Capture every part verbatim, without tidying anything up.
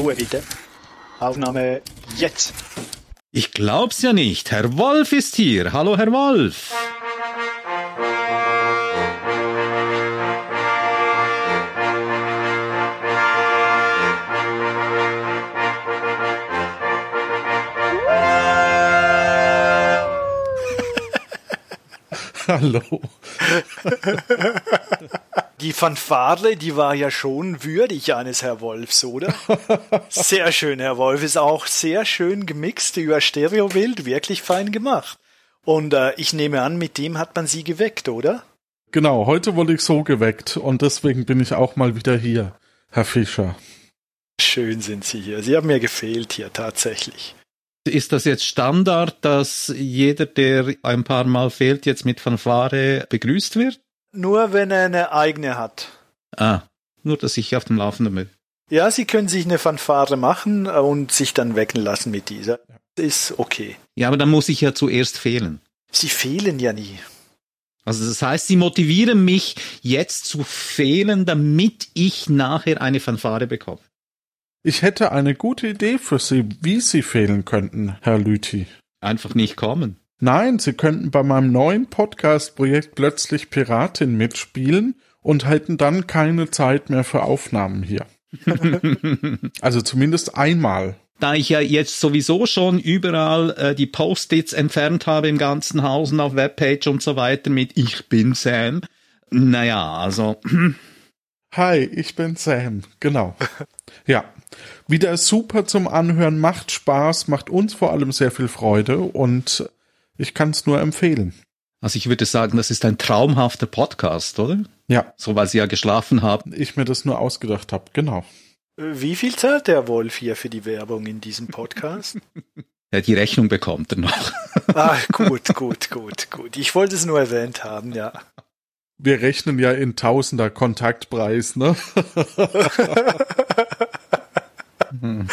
Ruhe bitte. Aufnahme jetzt. Ich glaub's ja nicht. Herr Wolf ist hier. Hallo, Herr Wolf. Hallo. Die Fanfare, die war ja schon würdig eines Herr Wolfs, oder? Sehr schön, Herr Wolf. Ist auch sehr schön gemixt über Stereobild, wirklich fein gemacht. Und äh, ich nehme an, mit dem hat man Sie geweckt, oder? Genau, heute wurde ich so geweckt und deswegen bin ich auch mal wieder hier, Herr Fischer. Schön sind Sie hier. Sie haben mir gefehlt hier tatsächlich. Ist das jetzt Standard, dass jeder, der ein paar Mal fehlt, jetzt mit Fanfare begrüßt wird? Nur wenn er eine eigene hat. Ah, nur, dass ich auf dem Laufenden bin. Ja, Sie können sich eine Fanfare machen und sich dann wecken lassen mit dieser. Ist okay. Ja, aber dann muss ich ja zuerst fehlen. Sie fehlen ja nie. Also das heißt, Sie motivieren mich jetzt zu fehlen, damit ich nachher eine Fanfare bekomme. Ich hätte eine gute Idee für Sie, wie Sie fehlen könnten, Herr Lüthi. Einfach nicht kommen. Nein, Sie könnten bei meinem neuen Podcast-Projekt plötzlich Piratin mitspielen und hätten dann keine Zeit mehr für Aufnahmen hier. Also zumindest einmal. Da ich ja jetzt sowieso schon überall äh, die Post-its entfernt habe im ganzen Haus und auf Webpage und so weiter mit Ich bin Sam. Naja, also... Hi, ich bin Sam. Genau. Ja, wieder super zum Anhören, macht Spaß, macht uns vor allem sehr viel Freude und ich kann es nur empfehlen. Also ich würde sagen, das ist ein traumhafter Podcast, oder? Ja. So, weil Sie ja geschlafen haben. Ich mir das nur ausgedacht habe, genau. Wie viel zahlt der Wolf hier für die Werbung in diesem Podcast? Ja, die Rechnung bekommt er noch. Ach, gut, gut, gut, gut. Ich wollte es nur erwähnt haben, ja. Wir rechnen ja in Tausender Kontaktpreis, ne? hm.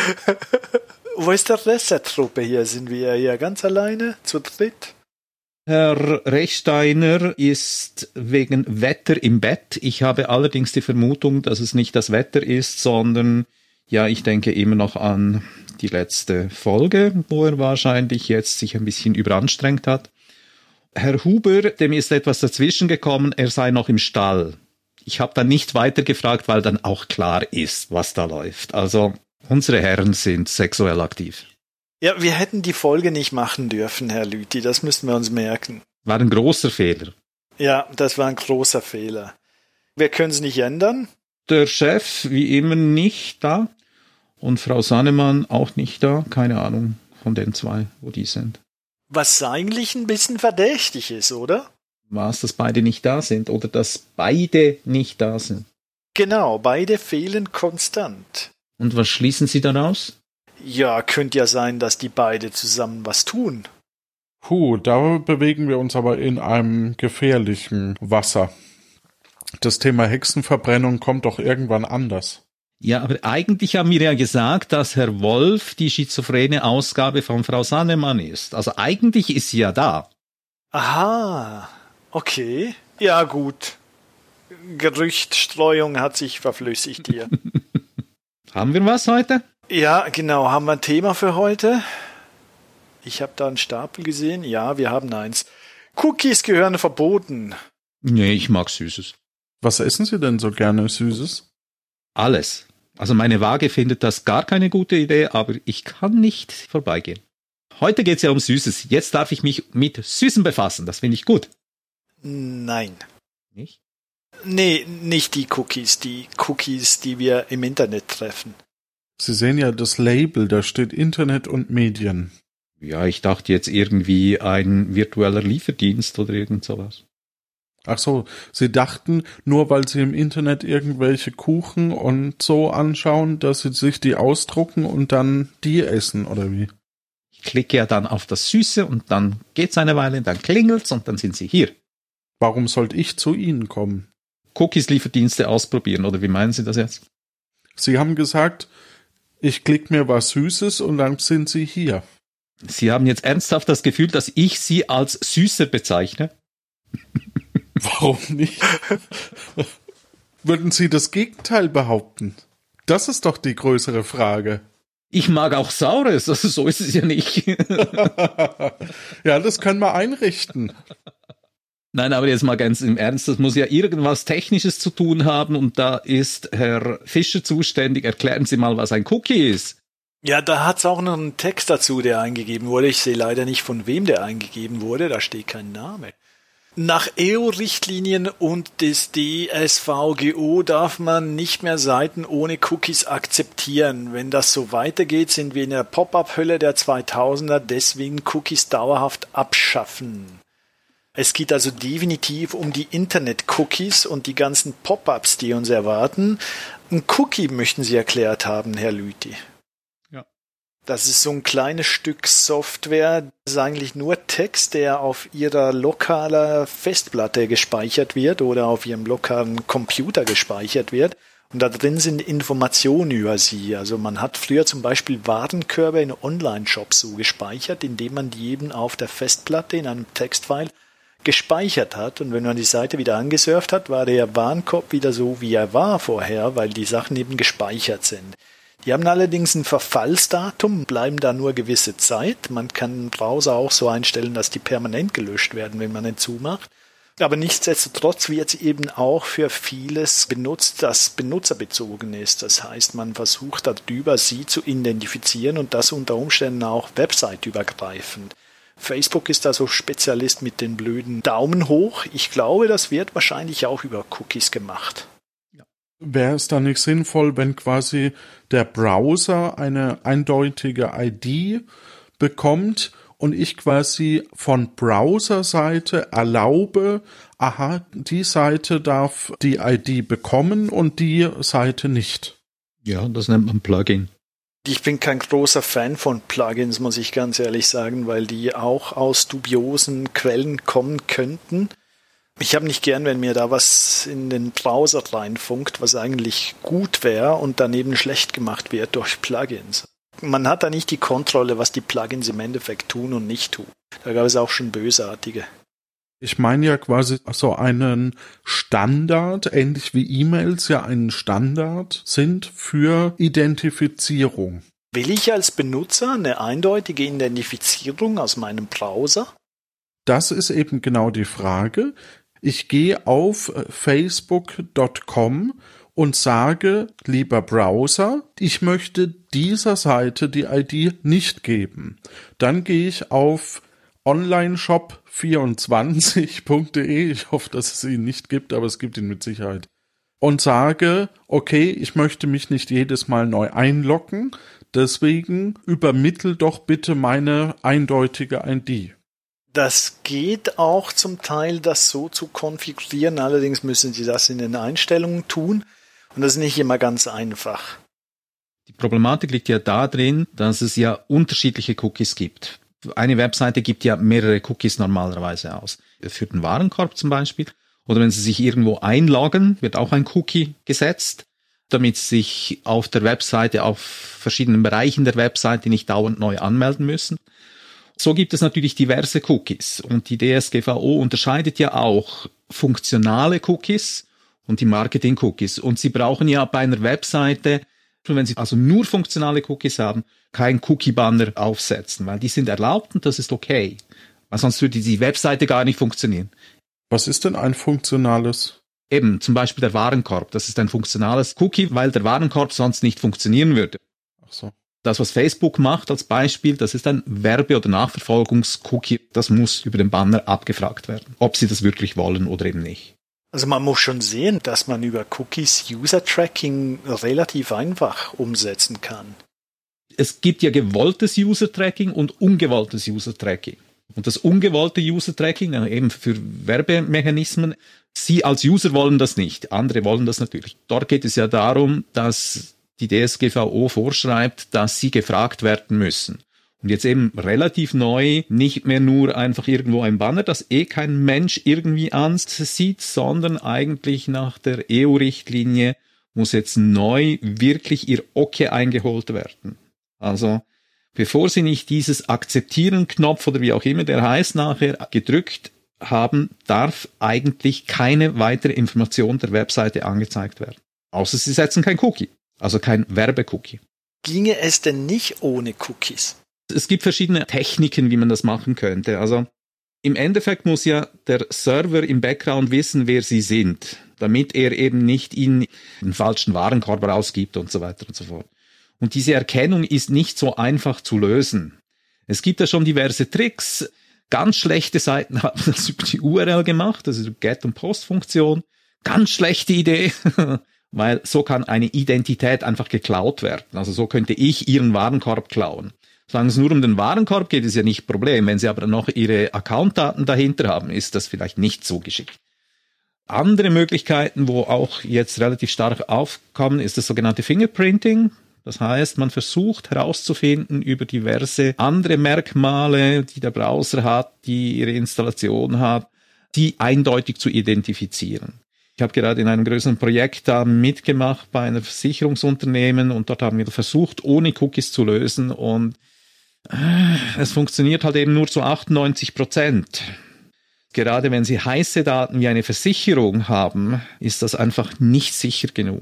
Wo ist der Rest der Truppe hier? Sind wir hier ganz alleine, zu dritt? Herr Rechsteiner ist wegen Wetter im Bett. Ich habe allerdings die Vermutung, dass es nicht das Wetter ist, sondern, ja, ich denke immer noch an die letzte Folge, wo er wahrscheinlich jetzt sich ein bisschen überanstrengt hat. Herr Huber, dem ist etwas dazwischen gekommen, er sei noch im Stall. Ich habe dann nicht weiter gefragt, weil dann auch klar ist, was da läuft. Also, unsere Herren sind sexuell aktiv. Ja, wir hätten die Folge nicht machen dürfen, Herr Lüthi, das müssten wir uns merken. War ein großer Fehler. Ja, das war ein großer Fehler. Wir können es nicht ändern. Der Chef, wie immer, nicht da. Und Frau Sannemann auch nicht da. Keine Ahnung von den zwei, wo die sind. Was eigentlich ein bisschen verdächtig ist, oder? Was, dass beide nicht da sind oder dass beide nicht da sind? Genau, beide fehlen konstant. Und was schließen Sie daraus? Ja, könnte ja sein, dass die beide zusammen was tun. Puh, da bewegen wir uns aber in einem gefährlichen Wasser. Das Thema Hexenverbrennung kommt doch irgendwann anders. Ja, aber eigentlich haben wir ja gesagt, dass Herr Wolf die schizophrene Ausgabe von Frau Sannemann ist. Also eigentlich ist sie ja da. Aha, okay. Ja, gut. Gerüchtstreuung hat sich verflüssigt hier. Haben wir was heute? Ja, genau. Haben wir ein Thema für heute? Ich habe da einen Stapel gesehen. Ja, wir haben eins. Cookies gehören verboten. Nee, ich mag Süßes. Was essen Sie denn so gerne Süßes? Alles. Also meine Waage findet das gar keine gute Idee, aber ich kann nicht vorbeigehen. Heute geht's ja um Süßes. Jetzt darf ich mich mit Süßem befassen. Das finde ich gut. Nein. Nicht? Nee, nicht die Cookies. Die Cookies, die wir im Internet treffen. Sie sehen ja das Label, da steht Internet und Medien. Ja, ich dachte jetzt irgendwie ein virtueller Lieferdienst oder irgend sowas. Ach so, Sie dachten, nur weil Sie im Internet irgendwelche Kuchen und so anschauen, dass Sie sich die ausdrucken und dann die essen, oder wie? Ich klicke ja dann auf das Süße und dann geht's eine Weile, dann klingelt's und dann sind Sie hier. Warum sollte ich zu Ihnen kommen? Cookies-Lieferdienste ausprobieren, oder wie meinen Sie das jetzt? Sie haben gesagt, ich klicke mir was Süßes und dann sind Sie hier. Sie haben jetzt ernsthaft das Gefühl, dass ich Sie als Süßer bezeichne? Warum nicht? Würden Sie das Gegenteil behaupten? Das ist doch die größere Frage. Ich mag auch Saures, also so ist es ja nicht. Ja, das können wir einrichten. Nein, aber jetzt mal ganz im Ernst, das muss ja irgendwas Technisches zu tun haben und da ist Herr Fischer zuständig. Erklären Sie mal, was ein Cookie ist. Ja, da hat's auch noch einen Text dazu, der eingegeben wurde. Ich sehe leider nicht, von wem der eingegeben wurde, da steht kein Name. Nach E U-Richtlinien und des D S V G O darf man nicht mehr Seiten ohne Cookies akzeptieren. Wenn das so weitergeht, sind wir in der Pop-up-Hölle der zweitausender, deswegen Cookies dauerhaft abschaffen. Es geht also definitiv um die Internet-Cookies und die ganzen Pop-ups, die uns erwarten. Ein Cookie möchten Sie erklärt haben, Herr Lüthi. Ja. Das ist so ein kleines Stück Software, das ist eigentlich nur Text, der auf Ihrer lokalen Festplatte gespeichert wird oder auf Ihrem lokalen Computer gespeichert wird. Und da drin sind Informationen über Sie. Also man hat früher zum Beispiel Warenkörbe in Online-Shops so gespeichert, indem man die eben auf der Festplatte in einem Textfile gespeichert hat. Und wenn man die Seite wieder angesurft hat, war der Warenkorb wieder so, wie er war vorher, weil die Sachen eben gespeichert sind. Die haben allerdings ein Verfallsdatum, bleiben da nur gewisse Zeit. Man kann im Browser auch so einstellen, dass die permanent gelöscht werden, wenn man den zumacht. Aber nichtsdestotrotz wird es eben auch für vieles benutzt, das benutzerbezogen ist. Das heißt, man versucht darüber, sie zu identifizieren und das unter Umständen auch website-übergreifend. Facebook ist da so Spezialist mit den blöden Daumen hoch. Ich glaube, das wird wahrscheinlich auch über Cookies gemacht. Wäre es dann nicht sinnvoll, wenn quasi der Browser eine eindeutige I D bekommt und ich quasi von Browserseite erlaube, aha, die Seite darf die I D bekommen und die Seite nicht? Ja, das nennt man Plugin. Ich bin kein großer Fan von Plugins, muss ich ganz ehrlich sagen, weil die auch aus dubiosen Quellen kommen könnten. Ich habe nicht gern, wenn mir da was in den Browser reinfunkt, was eigentlich gut wäre und daneben schlecht gemacht wird durch Plugins. Man hat da nicht die Kontrolle, was die Plugins im Endeffekt tun und nicht tun. Da gab es auch schon bösartige. Ich meine ja quasi so einen Standard, ähnlich wie E-Mails ja ein Standard sind für Identifizierung. Will ich als Benutzer eine eindeutige Identifizierung aus meinem Browser? Das ist eben genau die Frage. Ich gehe auf facebook Punkt com und sage, lieber Browser, ich möchte dieser Seite die I D nicht geben. Dann gehe ich auf onlineshop vierundzwanzig punkt de, ich hoffe, dass es ihn nicht gibt, aber es gibt ihn mit Sicherheit, und sage, okay, ich möchte mich nicht jedes Mal neu einloggen, deswegen übermittel doch bitte meine eindeutige I D. Das geht auch zum Teil, das so zu konfigurieren, allerdings müssen Sie das in den Einstellungen tun und das ist nicht immer ganz einfach. Die Problematik liegt ja darin, dass es ja unterschiedliche Cookies gibt. Eine Webseite gibt ja mehrere Cookies normalerweise aus. Für den Warenkorb zum Beispiel. Oder wenn Sie sich irgendwo einloggen, wird auch ein Cookie gesetzt, damit Sie sich auf der Webseite, auf verschiedenen Bereichen der Webseite nicht dauernd neu anmelden müssen. So gibt es natürlich diverse Cookies. Und die D S G V O unterscheidet ja auch funktionale Cookies und die Marketing-Cookies. Und Sie brauchen ja bei einer Webseite, wenn Sie also nur funktionale Cookies haben, kein Cookie-Banner aufsetzen, weil die sind erlaubt und das ist okay. Weil sonst würde die Webseite gar nicht funktionieren. Was ist denn ein funktionales? Eben, zum Beispiel der Warenkorb. Das ist ein funktionales Cookie, weil der Warenkorb sonst nicht funktionieren würde. Ach so. Das, was Facebook macht als Beispiel, das ist ein Werbe- oder Nachverfolgungs-Cookie. Das muss über den Banner abgefragt werden, ob sie das wirklich wollen oder eben nicht. Also man muss schon sehen, dass man über Cookies User-Tracking relativ einfach umsetzen kann. Es gibt ja gewolltes User-Tracking und ungewolltes User-Tracking. Und das ungewollte User-Tracking, eben für Werbemechanismen, Sie als User wollen das nicht, andere wollen das natürlich. Dort geht es ja darum, dass die D S G V O vorschreibt, dass Sie gefragt werden müssen. Und jetzt eben relativ neu, nicht mehr nur einfach irgendwo ein Banner, das eh kein Mensch irgendwie ansieht, sondern eigentlich nach der E U-Richtlinie muss jetzt neu wirklich Ihr Okay eingeholt werden. Also bevor Sie nicht dieses Akzeptieren-Knopf oder wie auch immer der heißt nachher gedrückt haben, darf eigentlich keine weitere Information der Webseite angezeigt werden. Außer Sie setzen kein Cookie. Also kein Werbecookie. Ginge es denn nicht ohne Cookies? Es gibt verschiedene Techniken, wie man das machen könnte. Also im Endeffekt muss ja der Server im Background wissen, wer Sie sind, damit er eben nicht Ihnen den falschen Warenkorb rausgibt und so weiter und so fort. Und diese Erkennung ist nicht so einfach zu lösen. Es gibt ja schon diverse Tricks. Ganz schlechte Seiten haben das über die U R L gemacht, also die Get- und Post-Funktion. Ganz schlechte Idee, weil so kann eine Identität einfach geklaut werden. Also so könnte ich Ihren Warenkorb klauen. Solange es nur um den Warenkorb geht, ist ja nicht ein Problem. Wenn Sie aber noch Ihre Accountdaten dahinter haben, ist das vielleicht nicht so geschickt. Andere Möglichkeiten, wo auch jetzt relativ stark aufkommen, ist das sogenannte Fingerprinting. Das heißt, man versucht herauszufinden über diverse andere Merkmale, die der Browser hat, die Ihre Installation hat, die eindeutig zu identifizieren. Ich habe gerade in einem größeren Projekt da mitgemacht bei einem Versicherungsunternehmen und dort haben wir versucht, ohne Cookies zu lösen und äh, es funktioniert halt eben nur zu achtundneunzig Prozent. Gerade wenn Sie heiße Daten wie eine Versicherung haben, ist das einfach nicht sicher genug.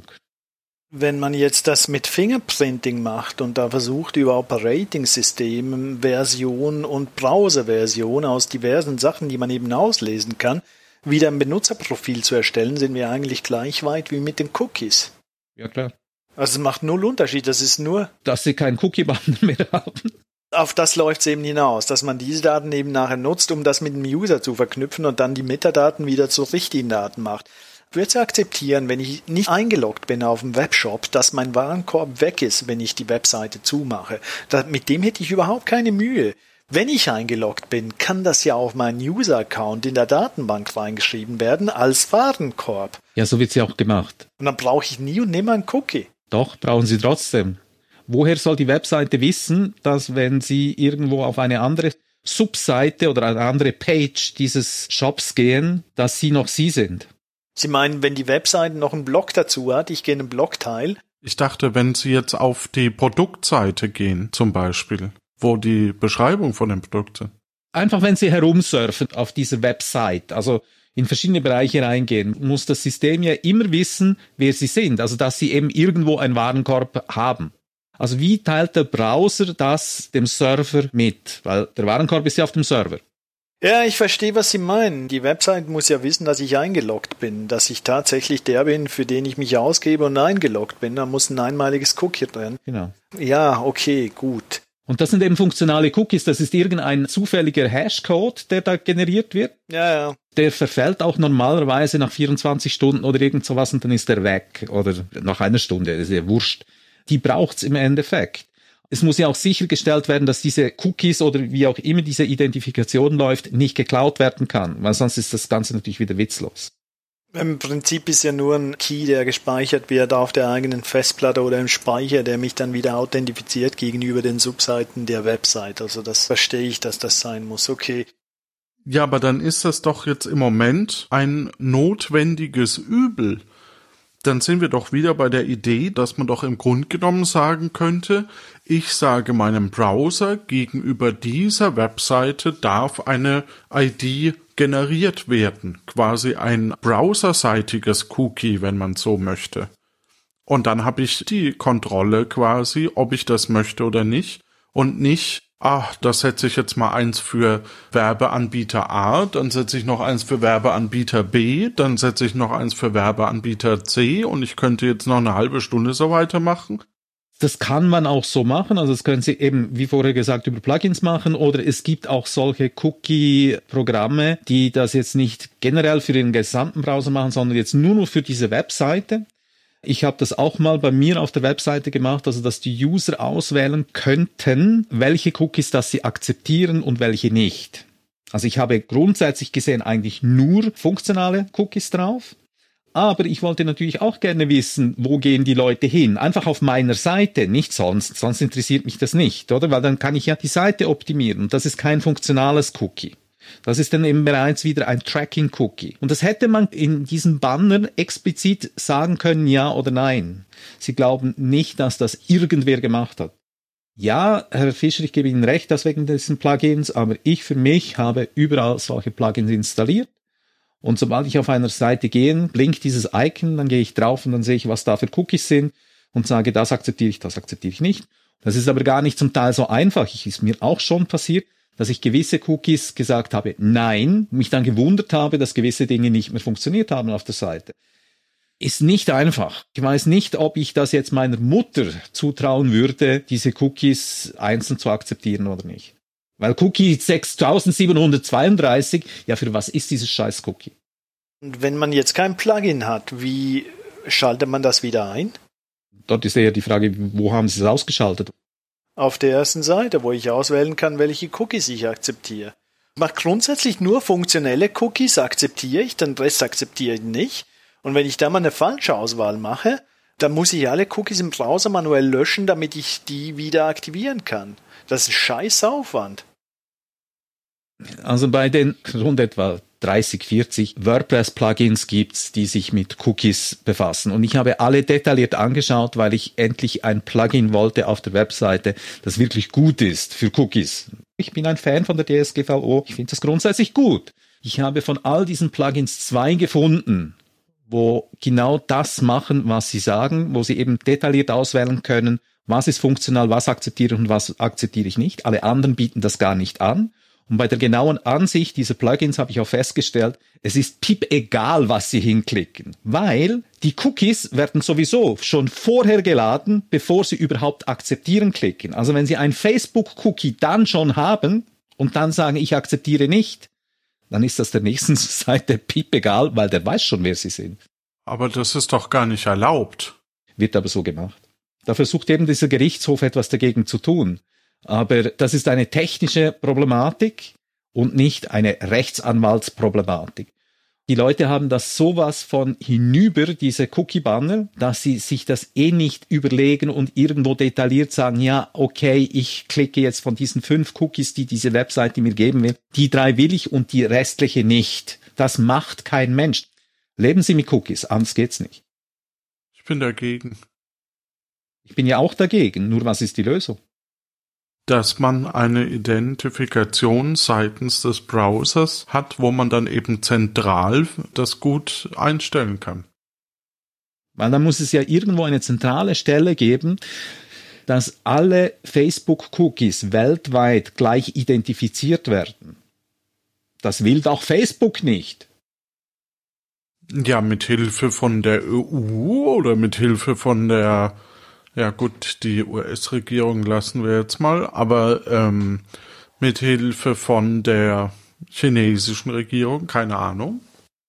Wenn man jetzt das mit Fingerprinting macht und da versucht, über Operating-System Version und Browser-Version aus diversen Sachen, die man eben auslesen kann, wieder ein Benutzerprofil zu erstellen, sind wir eigentlich gleich weit wie mit den Cookies. Ja, klar. Also es macht null Unterschied, das ist nur... Dass Sie keinen Cookie-Banner mehr haben. Auf das läuft es eben hinaus, dass man diese Daten eben nachher nutzt, um das mit dem User zu verknüpfen und dann die Metadaten wieder zu richtigen Daten macht. Ich würde es akzeptieren, wenn ich nicht eingeloggt bin auf dem Webshop, dass mein Warenkorb weg ist, wenn ich die Webseite zumache. Da, mit dem hätte ich überhaupt keine Mühe. Wenn ich eingeloggt bin, kann das ja auf meinen User-Account in der Datenbank reingeschrieben werden als Warenkorb. Ja, so wird es ja auch gemacht. Und dann brauche ich nie und nimmer einen Cookie. Doch, brauchen Sie trotzdem. Woher soll die Webseite wissen, dass wenn Sie irgendwo auf eine andere Subseite oder eine andere Page dieses Shops gehen, dass Sie noch Sie sind? Sie meinen, wenn die Webseite noch einen Blog dazu hat, ich gehe in einen Blogteil? Ich dachte, wenn Sie jetzt auf die Produktseite gehen, zum Beispiel, wo die Beschreibung von dem Produkt sind. Einfach, wenn Sie herumsurfen auf dieser Website, also in verschiedene Bereiche reingehen, muss das System ja immer wissen, wer Sie sind, also dass Sie eben irgendwo einen Warenkorb haben. Also wie teilt der Browser das dem Server mit? Weil der Warenkorb ist ja auf dem Server. Ja, ich verstehe, was Sie meinen. Die Website muss ja wissen, dass ich eingeloggt bin, dass ich tatsächlich der bin, für den ich mich ausgebe und eingeloggt bin. Da muss ein einmaliges Cookie drin. Genau. Ja, okay, gut. Und das sind eben funktionale Cookies. Das ist irgendein zufälliger Hashcode, der da generiert wird. Ja, ja. Der verfällt auch normalerweise nach vierundzwanzig Stunden oder irgend sowas und dann ist der weg. Oder nach einer Stunde, das ist ja wurscht. Die braucht's im Endeffekt. Es muss ja auch sichergestellt werden, dass diese Cookies oder wie auch immer diese Identifikation läuft, nicht geklaut werden kann, weil sonst ist das Ganze natürlich wieder witzlos. Im Prinzip ist ja nur ein Key, der gespeichert wird auf der eigenen Festplatte oder im Speicher, der mich dann wieder authentifiziert gegenüber den Subseiten der Website. Also das verstehe ich, dass das sein muss. Okay. Ja, aber dann ist das doch jetzt im Moment ein notwendiges Übel. Dann sind wir doch wieder bei der Idee, dass man doch im Grunde genommen sagen könnte, ich sage meinem Browser, gegenüber dieser Webseite darf eine I D generiert werden. Quasi ein browserseitiges Cookie, wenn man so möchte. Und dann habe ich die Kontrolle quasi, ob ich das möchte oder nicht. Und nicht, ach, da setze ich jetzt mal eins für Werbeanbieter A, dann setze ich noch eins für Werbeanbieter B, dann setze ich noch eins für Werbeanbieter C und ich könnte jetzt noch eine halbe Stunde so weitermachen. Das kann man auch so machen, also das können Sie eben, wie vorher gesagt, über Plugins machen oder es gibt auch solche Cookie-Programme, die das jetzt nicht generell für den gesamten Browser machen, sondern jetzt nur noch für diese Webseite. Ich habe das auch mal bei mir auf der Webseite gemacht, also dass die User auswählen könnten, welche Cookies das sie akzeptieren und welche nicht. Also ich habe grundsätzlich gesehen eigentlich nur funktionale Cookies drauf. Aber ich wollte natürlich auch gerne wissen, wo gehen die Leute hin? Einfach auf meiner Seite, nicht sonst. Sonst interessiert mich das nicht, oder? Weil dann kann ich ja die Seite optimieren. Und das ist kein funktionales Cookie. Das ist dann eben bereits wieder ein Tracking-Cookie. Und das hätte man in diesem Banner explizit sagen können, ja oder nein. Sie glauben nicht, dass das irgendwer gemacht hat. Ja, Herr Fischer, ich gebe Ihnen recht, dass wegen diesen Plugins, aber ich für mich habe überall solche Plugins installiert. Und sobald ich auf einer Seite gehe, blinkt dieses Icon, dann gehe ich drauf und dann sehe ich, was da für Cookies sind. und sage, das akzeptiere ich, das akzeptiere ich nicht. Das ist aber gar nicht zum Teil so einfach. Es ist mir auch schon passiert, dass ich gewisse Cookies gesagt habe, nein, mich dann gewundert habe, dass gewisse Dinge nicht mehr funktioniert haben auf der Seite. Ist nicht einfach. Ich weiß nicht, ob ich das jetzt meiner Mutter zutrauen würde, diese Cookies einzeln zu akzeptieren oder nicht. Weil Cookie sechstausendsiebenhundertzweiunddreißig, ja, für was ist dieses scheiß Cookie? Und wenn man jetzt kein Plugin hat, wie schaltet man das wieder ein? Dort ist eher die Frage, wo haben Sie es ausgeschaltet? Auf der ersten Seite, wo ich auswählen kann, welche Cookies ich akzeptiere. Ich mache grundsätzlich nur funktionelle Cookies, akzeptiere ich, den Rest akzeptiere ich nicht. Und wenn ich da mal eine falsche Auswahl mache, dann muss ich alle Cookies im Browser manuell löschen, damit ich die wieder aktivieren kann. Das ist ein scheiß Aufwand. Also bei den rund etwa dreißig, vierzig WordPress-Plugins gibt's, die sich mit Cookies befassen. Und ich habe alle detailliert angeschaut, weil ich endlich ein Plugin wollte auf der Webseite, das wirklich gut ist für Cookies. Ich bin ein Fan von der D S G V O. Ich finde das grundsätzlich gut. Ich habe von all diesen Plugins zwei gefunden, wo genau das machen, was sie sagen, wo sie eben detailliert auswählen können, was ist funktional, was akzeptiere ich und was akzeptiere ich nicht. Alle anderen bieten das gar nicht an. Und bei der genauen Ansicht dieser Plugins habe ich auch festgestellt, es ist piep egal, was Sie hinklicken, weil die Cookies werden sowieso schon vorher geladen, bevor Sie überhaupt akzeptieren klicken. Also wenn Sie ein Facebook-Cookie dann schon haben und dann sagen, ich akzeptiere nicht, dann ist das der nächsten Seite piep egal, weil der weiß schon, wer Sie sind. Aber das ist doch gar nicht erlaubt. Wird aber so gemacht. Da versucht eben dieser Gerichtshof etwas dagegen zu tun. Aber das ist eine technische Problematik und nicht eine Rechtsanwaltsproblematik. Die Leute haben das sowas von hinüber, diese Cookie-Banner, dass sie sich das eh nicht überlegen und irgendwo detailliert sagen, ja, okay, ich klicke jetzt von diesen fünf Cookies, die diese Webseite mir geben will, die drei will ich und die restliche nicht. Das macht kein Mensch. Leben Sie mit Cookies, anders geht's nicht. Ich bin dagegen. Ich bin ja auch dagegen, nur was ist die Lösung? Dass man eine Identifikation seitens des Browsers hat, wo man dann eben zentral das gut einstellen kann. Weil dann muss es ja irgendwo eine zentrale Stelle geben, dass alle Facebook-Cookies weltweit gleich identifiziert werden. Das will doch Facebook nicht. Ja, mit Hilfe von der E U oder mit Hilfe von der... Ja gut, die U S-Regierung lassen wir jetzt mal, aber ähm, mit Hilfe von der chinesischen Regierung, keine Ahnung.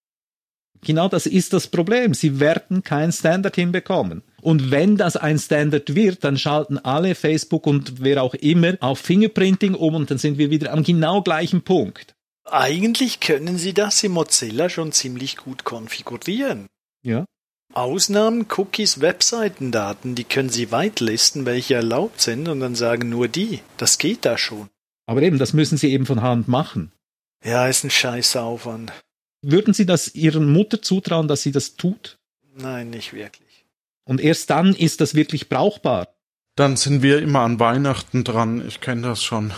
Genau das ist das Problem. Sie werden kein Standard hinbekommen. Und wenn das ein Standard wird, dann schalten alle Facebook und wer auch immer auf Fingerprinting um und dann sind wir wieder am genau gleichen Punkt. Eigentlich können Sie das in Mozilla schon ziemlich gut konfigurieren. Ja. Ausnahmen, Cookies, Webseitendaten, die können Sie whitelisten, welche erlaubt sind und dann sagen nur die. Das geht da schon. Aber eben, das müssen Sie eben von Hand machen. Ja, ist ein Scheißaufwand. Würden Sie das Ihrer Mutter zutrauen, dass sie das tut? Nein, nicht wirklich. Und erst dann ist das wirklich brauchbar. Dann sind wir immer an Weihnachten dran, ich kenne das schon.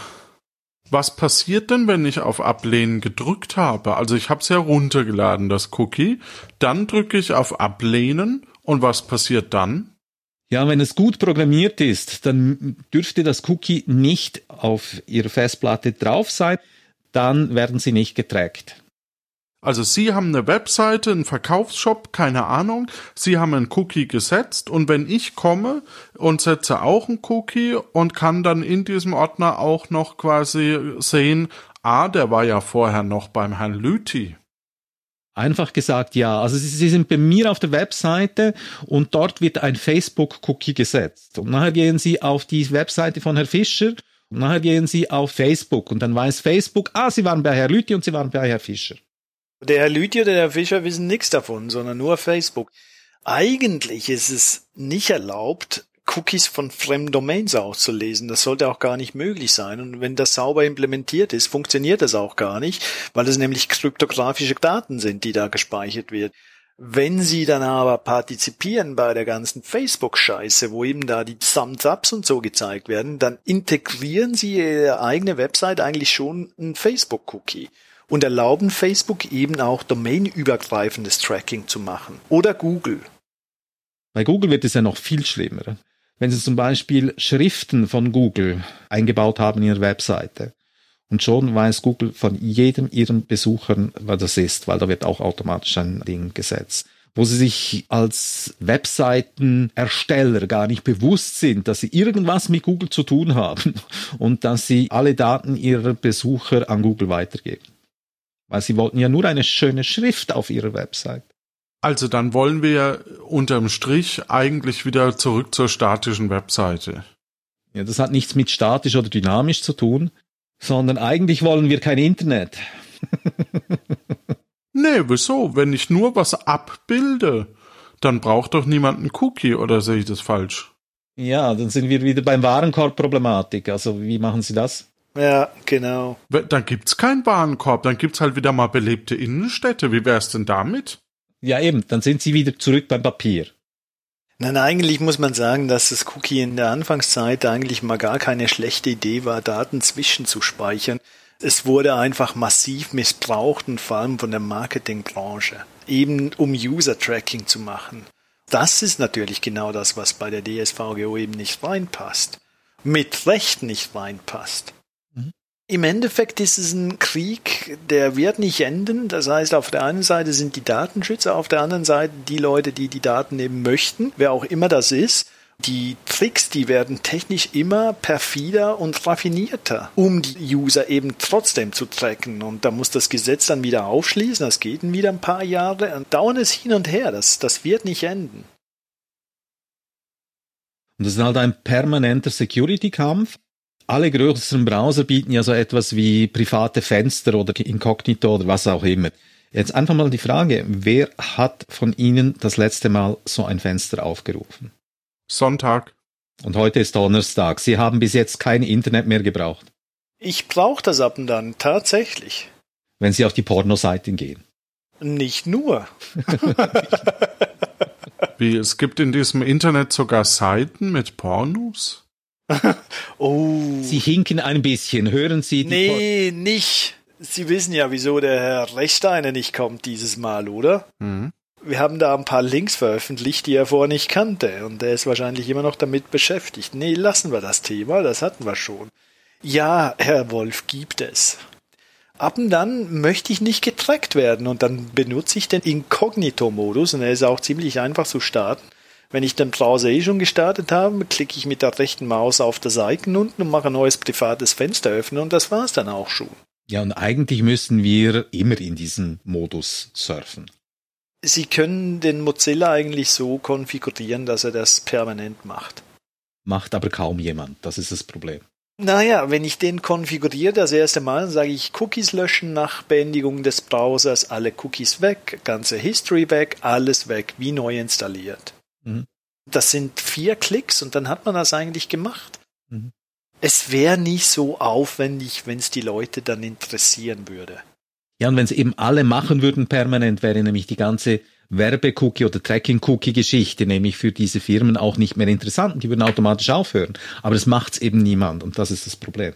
Was passiert denn, wenn ich auf Ablehnen gedrückt habe? Also ich habe es ja runtergeladen, das Cookie. Dann drücke ich auf Ablehnen und was passiert dann? Ja, wenn es gut programmiert ist, dann dürfte das Cookie nicht auf Ihrer Festplatte drauf sein. Dann werden Sie nicht getrackt. Also Sie haben eine Webseite, einen Verkaufsshop, keine Ahnung. Sie haben einen Cookie gesetzt und wenn ich komme und setze auch einen Cookie und kann dann in diesem Ordner auch noch quasi sehen, ah, der war ja vorher noch beim Herrn Lüthi. Einfach gesagt, ja. Also Sie, Sie sind bei mir auf der Webseite und dort wird ein Facebook-Cookie gesetzt. Und nachher gehen Sie auf die Webseite von Herrn Fischer und nachher gehen Sie auf Facebook und dann weiß Facebook, ah, Sie waren bei Herrn Lüthi und Sie waren bei Herrn Fischer. Der Herr Lüthi oder der Herr Fischer wissen nichts davon, sondern nur Facebook. Eigentlich ist es nicht erlaubt, Cookies von fremden Domains auszulesen. Das sollte auch gar nicht möglich sein. Und wenn das sauber implementiert ist, funktioniert das auch gar nicht, weil es nämlich kryptografische Daten sind, die da gespeichert wird. Wenn Sie dann aber partizipieren bei der ganzen Facebook-Scheiße, wo eben da die Thumbs-Ups und so gezeigt werden, dann integrieren Sie Ihre eigene Website eigentlich schon ein Facebook-Cookie. Und erlauben Facebook eben auch domainübergreifendes Tracking zu machen. Oder Google. Bei Google wird es ja noch viel schlimmer. Wenn Sie zum Beispiel Schriften von Google eingebaut haben in Ihrer Webseite und schon weiß Google von jedem Ihren Besuchern, was das ist, weil da wird auch automatisch ein Ding gesetzt, wo Sie sich als Webseitenersteller gar nicht bewusst sind, dass Sie irgendwas mit Google zu tun haben und dass Sie alle Daten Ihrer Besucher an Google weitergeben. Weil Sie wollten ja nur eine schöne Schrift auf Ihrer Website. Also dann wollen wir unterm Strich eigentlich wieder zurück zur statischen Webseite. Ja, das hat nichts mit statisch oder dynamisch zu tun, sondern eigentlich wollen wir kein Internet. Nee, wieso? Wenn ich nur was abbilde, dann braucht doch niemand einen Cookie, oder sehe ich das falsch? Ja, dann sind wir wieder beim Warenkorb-Problematik. Also wie machen Sie das? Ja, genau. Dann gibt's keinen Warenkorb, dann gibt's halt wieder mal belebte Innenstädte. Wie wär's denn damit? Ja eben, dann sind Sie wieder zurück beim Papier. Nein, eigentlich muss man sagen, dass das Cookie in der Anfangszeit eigentlich mal gar keine schlechte Idee war, Daten zwischenzuspeichern. Es wurde einfach massiv missbraucht und vor allem von der Marketingbranche, eben um User-Tracking zu machen. Das ist natürlich genau das, was bei der D S V G O eben nicht reinpasst. Mit Recht nicht reinpasst. Mhm. Im Endeffekt ist es ein Krieg, der wird nicht enden. Das heißt, auf der einen Seite sind die Datenschützer, auf der anderen Seite die Leute, die die Daten nehmen möchten, wer auch immer das ist. Die Tricks, die werden technisch immer perfider und raffinierter, um die User eben trotzdem zu tracken. Und da muss das Gesetz dann wieder aufschließen, das geht dann wieder ein paar Jahre. Und dauert es hin und her, das, das wird nicht enden. Und das ist halt ein permanenter Security-Kampf. Alle größeren Browser bieten ja so etwas wie private Fenster oder Inkognito oder was auch immer. Jetzt einfach mal die Frage, wer hat von Ihnen das letzte Mal so ein Fenster aufgerufen? Sonntag. Und heute ist Donnerstag. Sie haben bis jetzt kein Internet mehr gebraucht. Ich brauche das ab und dann, tatsächlich. Wenn Sie auf die Pornoseiten gehen. Nicht nur. Wie, es gibt in diesem Internet sogar Seiten mit Pornos? Oh. Sie hinken ein bisschen, hören Sie die Nee, Por- nicht. Sie wissen ja, wieso der Herr Rechsteiner nicht kommt dieses Mal, oder? Mhm. Wir haben da ein paar Links veröffentlicht, die er vorher nicht kannte. Und er ist wahrscheinlich immer noch damit beschäftigt. Nee, lassen wir das Thema, das hatten wir schon. Ja, Herr Wolf, gibt es. Ab und dann möchte ich nicht getrackt werden und dann benutze ich den Inkognito-Modus und er ist auch ziemlich einfach zu starten. Wenn ich den Browser eh schon gestartet habe, klicke ich mit der rechten Maus auf das Icon unten und mache ein neues privates Fenster öffnen und das war's dann auch schon. Ja, und eigentlich müssen wir immer in diesen Modus surfen. Sie können den Mozilla eigentlich so konfigurieren, dass er das permanent macht. Macht aber kaum jemand, das ist das Problem. Naja, wenn ich den konfiguriere das erste Mal, dann sage ich Cookies löschen nach Beendigung des Browsers, alle Cookies weg, ganze History weg, alles weg, wie neu installiert. Mhm. Das sind vier Klicks und dann hat man das eigentlich gemacht. Mhm. Es wäre nicht so aufwendig, wenn es die Leute dann interessieren würde. Ja, und wenn es eben alle machen würden permanent, wäre nämlich die ganze Werbe-Cookie- oder Tracking-Cookie-Geschichte nämlich für diese Firmen auch nicht mehr interessant. Die würden automatisch aufhören. Aber das macht's eben niemand und das ist das Problem.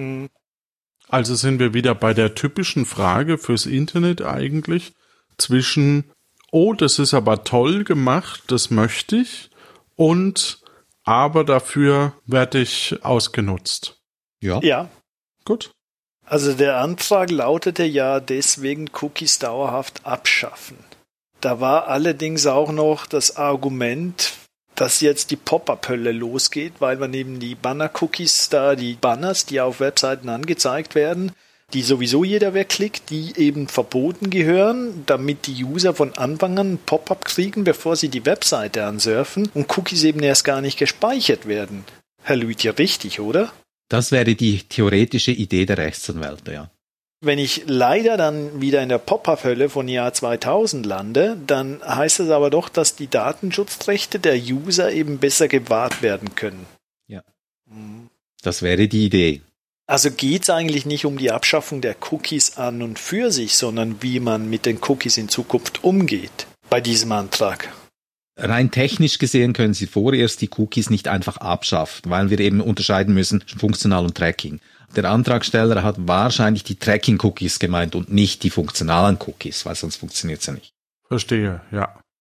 Also sind wir wieder bei der typischen Frage fürs Internet eigentlich zwischen, oh, das ist aber toll gemacht, das möchte ich, und aber dafür werde ich ausgenutzt. Ja. Ja. Gut. Also der Antrag lautete ja deswegen Cookies dauerhaft abschaffen. Da war allerdings auch noch das Argument, dass jetzt die Pop-up-Hölle losgeht, weil man eben die Banner-Cookies da, die Banners, die auf Webseiten angezeigt werden, die sowieso jeder wegklickt, die eben verboten gehören, damit die User von Anfang an ein Pop-up kriegen, bevor sie die Webseite ansurfen und Cookies eben erst gar nicht gespeichert werden. Herr Luigi, richtig, oder? Das wäre die theoretische Idee der Rechtsanwälte, ja. Wenn ich leider dann wieder in der Pop-up-Hölle von Jahr zweitausend lande, dann heißt das aber doch, dass die Datenschutzrechte der User eben besser gewahrt werden können. Ja. Das wäre die Idee. Also geht es eigentlich nicht um die Abschaffung der Cookies an und für sich, sondern wie man mit den Cookies in Zukunft umgeht bei diesem Antrag. Rein technisch gesehen können Sie vorerst die Cookies nicht einfach abschaffen, weil wir eben unterscheiden müssen, funktional und Tracking. Der Antragsteller hat wahrscheinlich die Tracking-Cookies gemeint und nicht die funktionalen Cookies, weil sonst funktioniert es ja nicht. Verstehe, ja.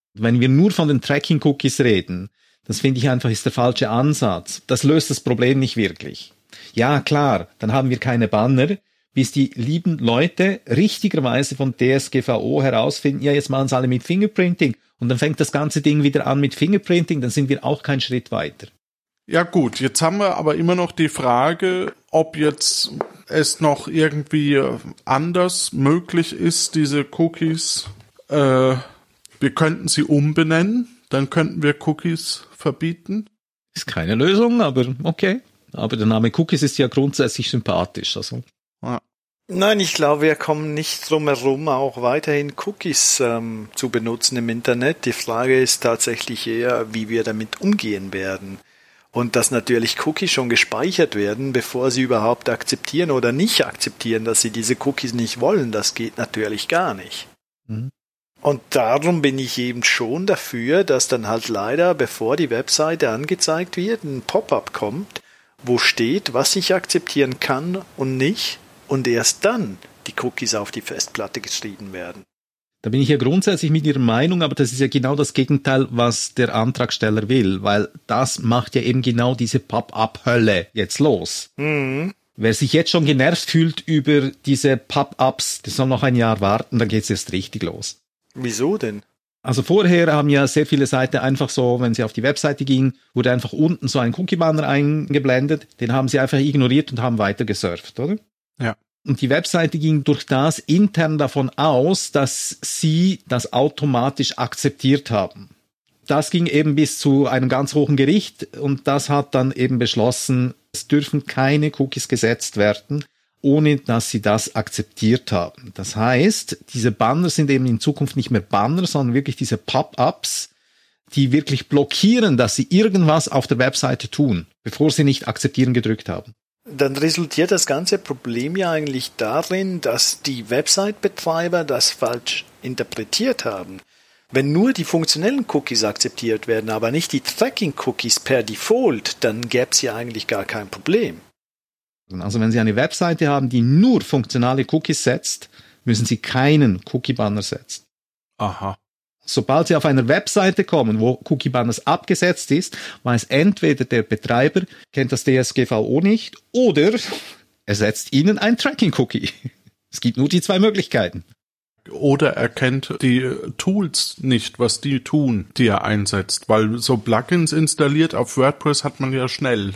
Wenn wir nur von den Tracking-Cookies reden, das finde ich einfach ist der falsche Ansatz. Das löst das Problem nicht wirklich. Ja, klar, dann haben wir keine Banner, bis die lieben Leute richtigerweise von D S G V O herausfinden, ja, jetzt machen sie alle mit Fingerprinting und dann fängt das ganze Ding wieder an mit Fingerprinting, dann sind wir auch keinen Schritt weiter. Ja gut, jetzt haben wir aber immer noch die Frage, ob jetzt es noch irgendwie anders möglich ist, diese Cookies, äh, wir könnten sie umbenennen, dann könnten wir Cookies verbieten. Ist keine Lösung, aber okay. Aber der Name Cookies ist ja grundsätzlich sympathisch. Also. Ja. Nein, ich glaube, wir kommen nicht drum herum, auch weiterhin Cookies ähm, zu benutzen im Internet. Die Frage ist tatsächlich eher, wie wir damit umgehen werden. Und dass natürlich Cookies schon gespeichert werden, bevor sie überhaupt akzeptieren oder nicht akzeptieren, dass sie diese Cookies nicht wollen, das geht natürlich gar nicht. Mhm. Und darum bin ich eben schon dafür, dass dann halt leider, bevor die Webseite angezeigt wird, ein Pop-up kommt, wo steht, was ich akzeptieren kann und nicht, und erst dann die Cookies auf die Festplatte geschrieben werden. Da bin ich ja grundsätzlich mit Ihrer Meinung, aber das ist ja genau das Gegenteil, was der Antragsteller will, weil das macht ja eben genau diese Pop-up-Hölle jetzt los. Mhm. Wer sich jetzt schon genervt fühlt über diese Pop-ups, der soll noch ein Jahr warten, dann geht's erst richtig los. Wieso denn? Also vorher haben ja sehr viele Seiten einfach so, wenn sie auf die Webseite gingen, wurde einfach unten so ein Cookie-Banner eingeblendet, den haben sie einfach ignoriert und haben weiter gesurft, oder? Ja. Und die Webseite ging durch das intern davon aus, dass sie das automatisch akzeptiert haben. Das ging eben bis zu einem ganz hohen Gericht und das hat dann eben beschlossen, es dürfen keine Cookies gesetzt werden, ohne dass sie das akzeptiert haben. Das heißt, diese Banner sind eben in Zukunft nicht mehr Banner, sondern wirklich diese Pop-ups, die wirklich blockieren, dass sie irgendwas auf der Webseite tun, bevor sie nicht akzeptieren gedrückt haben. Dann resultiert das ganze Problem ja eigentlich darin, dass die Website-Betreiber das falsch interpretiert haben. Wenn nur die funktionellen Cookies akzeptiert werden, aber nicht die Tracking-Cookies per Default, dann gäbe es ja eigentlich gar kein Problem. Also wenn Sie eine Webseite haben, die nur funktionale Cookies setzt, müssen Sie keinen Cookie-Banner setzen. Aha. Sobald Sie auf einer Webseite kommen, wo Cookie-Banners abgesetzt ist, weiß entweder der Betreiber, kennt das D S G V O nicht, oder er setzt Ihnen ein Tracking-Cookie. Es gibt nur die zwei Möglichkeiten. Oder er kennt die Tools nicht, was die tun, die er einsetzt, weil so Plugins installiert auf WordPress hat man ja schnell.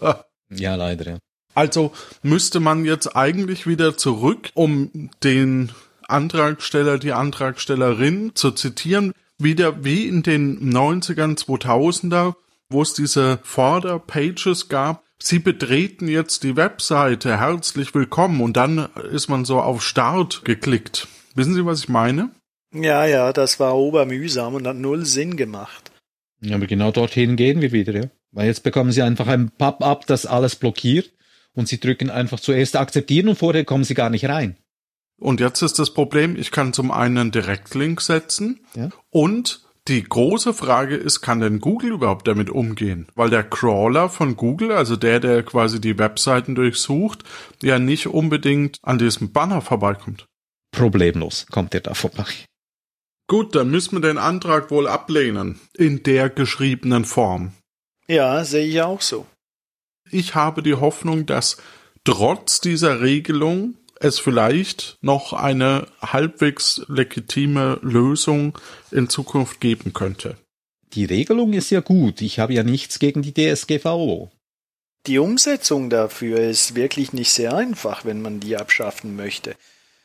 Ja, leider, ja. Also müsste man jetzt eigentlich wieder zurück, um den Antragsteller, die Antragstellerin zu zitieren, wieder wie in den neunzigern, zweitausender, wo es diese Vorder-Pages gab. Sie betreten jetzt die Webseite, herzlich willkommen, und dann ist man so auf Start geklickt. Wissen Sie, was ich meine? Ja, ja, das war obermühsam und hat null Sinn gemacht. Ja, aber genau dorthin gehen wir wieder, ja. Weil jetzt bekommen Sie einfach ein Pop-up, das alles blockiert, und Sie drücken einfach zuerst akzeptieren und vorher kommen Sie gar nicht rein. Und jetzt ist das Problem, ich kann zum einen einen Direktlink setzen, ja. Und die große Frage ist, kann denn Google überhaupt damit umgehen? Weil der Crawler von Google, also der, der quasi die Webseiten durchsucht, ja nicht unbedingt an diesem Banner vorbeikommt. Problemlos kommt er da vorbei. Gut, dann müssen wir den Antrag wohl ablehnen, in der geschriebenen Form. Ja, sehe ich auch so. Ich habe die Hoffnung, dass trotz dieser Regelung es vielleicht noch eine halbwegs legitime Lösung in Zukunft geben könnte. Die Regelung ist ja gut. Ich habe ja nichts gegen die D S G V O. Die Umsetzung dafür ist wirklich nicht sehr einfach, wenn man die abschaffen möchte.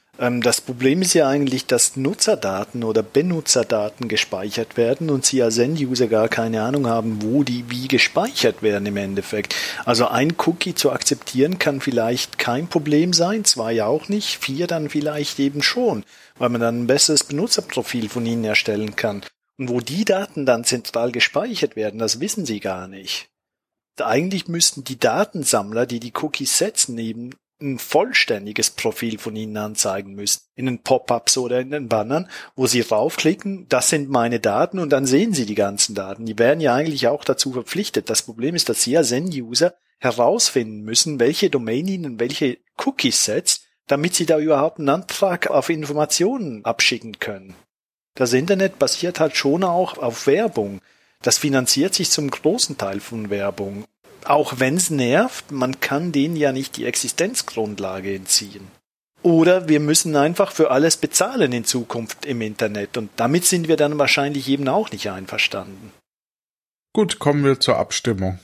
Das Problem ist ja eigentlich, dass Nutzerdaten oder Benutzerdaten gespeichert werden und Sie als End-User gar keine Ahnung haben, wo die wie gespeichert werden im Endeffekt. Also ein Cookie zu akzeptieren kann vielleicht kein Problem sein, zwei auch nicht, vier dann vielleicht eben schon, weil man dann ein besseres Benutzerprofil von Ihnen erstellen kann. Und wo die Daten dann zentral gespeichert werden, das wissen Sie gar nicht. Eigentlich müssten die Datensammler, die die Cookies setzen, eben ein vollständiges Profil von Ihnen anzeigen müssen, in den Pop-ups oder in den Bannern, wo Sie raufklicken, das sind meine Daten, und dann sehen Sie die ganzen Daten. Die werden ja eigentlich auch dazu verpflichtet. Das Problem ist, dass Sie als End-User herausfinden müssen, welche Domain Ihnen welche Cookies setzt, damit Sie da überhaupt einen Antrag auf Informationen abschicken können. Das Internet basiert halt schon auch auf Werbung. Das finanziert sich zum großen Teil von Werbung. Auch wenn es nervt, man kann denen ja nicht die Existenzgrundlage entziehen. Oder wir müssen einfach für alles bezahlen in Zukunft im Internet. Und damit sind wir dann wahrscheinlich eben auch nicht einverstanden. Gut, kommen wir zur Abstimmung.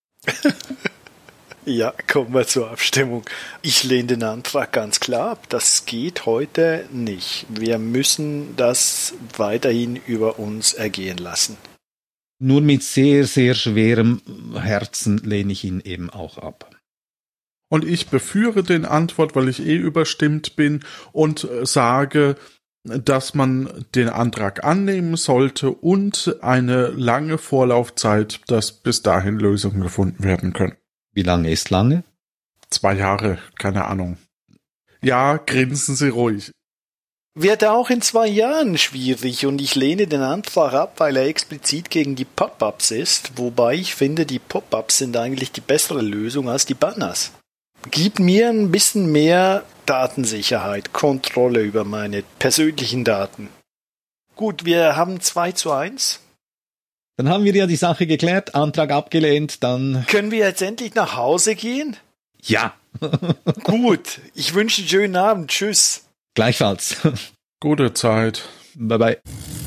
Ja, kommen wir zur Abstimmung. Ich lehne den Antrag ganz klar ab. Das geht heute nicht. Wir müssen das weiterhin über uns ergehen lassen. Nur mit sehr, sehr schwerem Herzen lehne ich ihn eben auch ab. Und ich beführe den Antwort, weil ich eh überstimmt bin und sage, dass man den Antrag annehmen sollte und eine lange Vorlaufzeit, dass bis dahin Lösungen gefunden werden können. Wie lange ist lange? Zwei Jahre, keine Ahnung. Ja, grinsen Sie ruhig. Wird auch in zwei Jahren schwierig und ich lehne den Antrag ab, weil er explizit gegen die Pop-ups ist, wobei ich finde, die Pop-ups sind eigentlich die bessere Lösung als die Banners. Gib mir ein bisschen mehr Datensicherheit, Kontrolle über meine persönlichen Daten. Gut, wir haben zwei zu eins. Dann haben wir ja die Sache geklärt, Antrag abgelehnt, dann... Können wir jetzt endlich nach Hause gehen? Ja. Gut, ich wünsche einen schönen Abend. Tschüss. Gleichfalls. Gute Zeit. Bye bye.